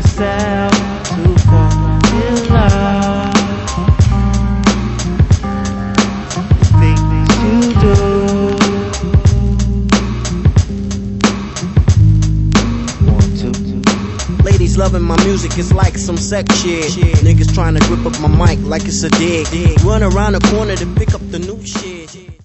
yourself to fall in love. Things you do. Ladies loving my music, it's like some sex shit. Niggas trying to grip up my mic like it's a dig. Run around the corner to pick up the new shit.